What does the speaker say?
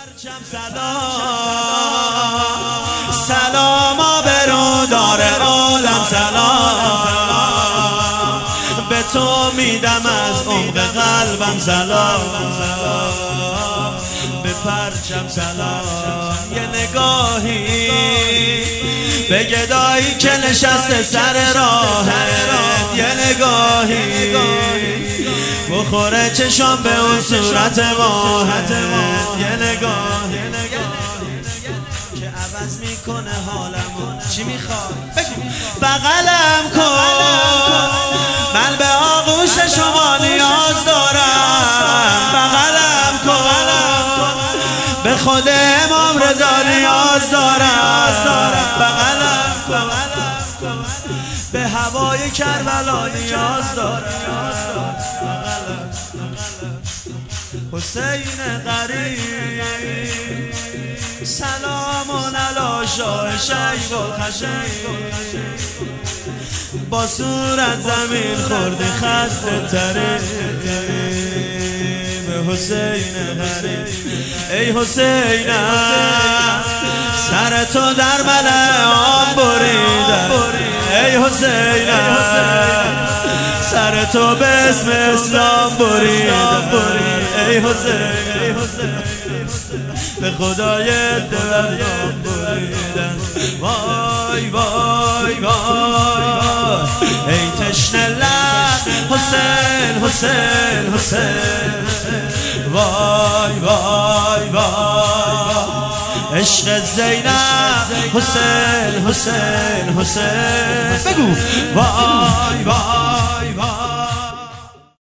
پرچم سلام سلام آبرو دار عالم سلام به تو میدم از عمق قلبم سلام به پرچم سلام یه نگاهی به گدایی که نشسته سر راهت یه نگاهی بخوره چشام به اون صورت ماهت یه نگاه که عوض میکنه حالمو چی میخواد؟ بغلم کن من به آغوش شما نیاز دارم بغلم کن به خود امام رضا نیاز دارم بغلم کن به هوای کربلا نیاز دارم حسین غریب سلام علی شاه شیب و خشیب با صورت زمین خورده خط طریب حسین غریب ای حسینم سر تو در ملعان بریدم ای حسینم سر تو به اسم اسلام بریدم ای حسین به خدای دلم بریدم وای وای وای ای تشنه لب حسین حسین حسین وای وای وای عشق زینب حسین حسین حسین بگو وای وای وای